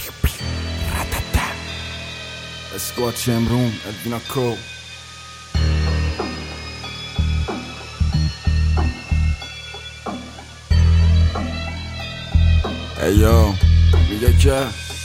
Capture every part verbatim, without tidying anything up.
اسکواد چمرون ادوینا کو ایو میگه که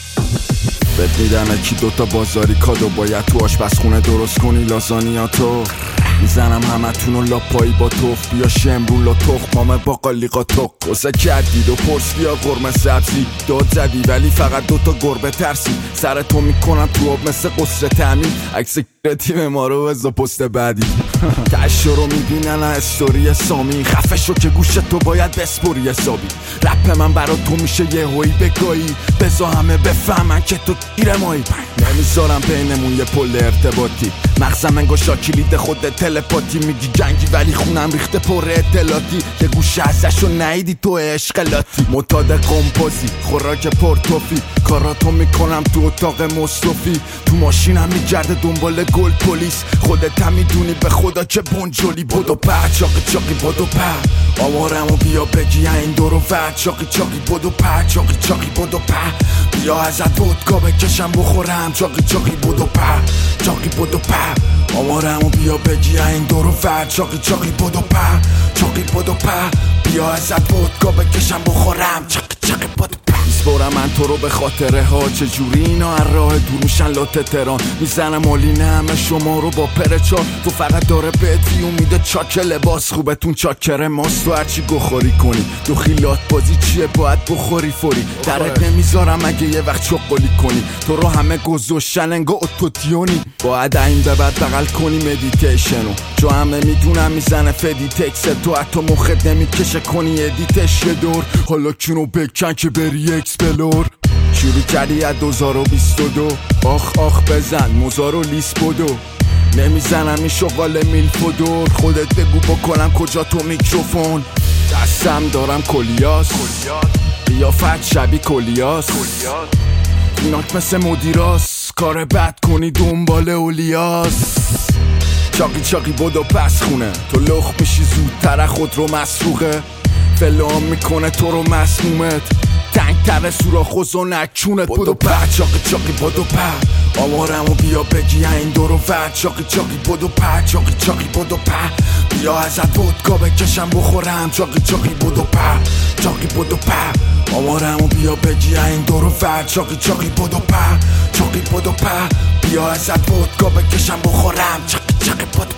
بهت میدن اکی دوتا بازاری کادو باید تو آشپزخونه درست کنی لازانیاتو میزنم همه تونو لاپایی با توف بیا شمرون لا تخمامه با قالیقا توق گسه کردید و پرس بیا قرمه سبزی داد زدی ولی فقط دوتا گربه ترسی سر تو میکنم تو آب مثل قصر تعمیر عکس تیم ما رو بزا پست بعدی تشو رو میبینن استوری سامی خفه شو که گوشت تو باید بسپوری حسابی رپ من برا تو میشه یه هوی بگایی بزا همه بفهمن که تو گیره مایی نمیذارم بینمون یه پل ارتباطی مغزم انگا شاکیلید خود تلپاتی میگی جنگی ولی خونم ریخته پر اطلاعاتی یه گوشه ازشو نهیدی تو اشقلاتی متاد قمپازی خوراک پرتوفی کاراتو میکنم تو اتاق مصطفی تو ماشینم میگرده دنبال گل پلیس خودت هم میدونی به خدا که بونجولی بدو په چاقی چاقی بدو په آوارمو بیا بگی این دورو ور چاقی چاقی بدو په چاقی چاقی بدو په بیا ازت ودکا بکشم بخورم چاقی چاقی بدو په چاقی بدو په آوارمو بیا بگی این دورو ور چاقی چاقی بدو په چاقی بدو په بیا ازت ودکا بکشم بخورم چاقی چاقی بدو په میسپرم من تو رو به خاطره ها چجوری اینا هر راه دور میشن لات تهران میزنم مالینه همه شما رو با پرچار تو فقط داره بهت میده چاک لباس خوبتون چاکره ماست تو هرچی گوخوری کنی تو خیلات بازی چیه باید بخوری فوری درت نمیذارم اگه یه وقت چقلی کنی تو رو همه گذاشتن انگا اتوتیونی باید این به بعد بغل کنی مدیتیشنو چو همه میدونم میزنه فدی تکس تو حتی مخت نمیکشه کنی ادیتش یه دور حالا کینو بکن که بری اکسپلور شروع کردی از دوزار و بیست و دو آخ آخ بزن موزار و لیس بدو نمیزنم این شغال میلف و دور خودت بگو بکنم کجا تو میکروفون دستم دارم کلیاس قیافت شبی کلیاس ایناک مثل مدیراس کار بد کنی دنبال اولیاس چاقی چاقی بدو پس خونه تو لخ میشی زودتر خود رو مسروقه فلان میکنه تو رو مسمومت تنگ تر سوراخ و زنکونت بدو په چاقی چاقی بدو په آوارمو بیا بگی این دورو ور چاقی چاقی بدو په چاقی چاقی بدو په بیا ازت ودکا بکشم بخورم چاقی چاقی بدو په چاقی بدو په آوارمو بیا بگی این دورو ور چاقی چاقی بدو په چاقی بدو په بیا ازت ودکا بکشم بخورم چاقی چاقی بدو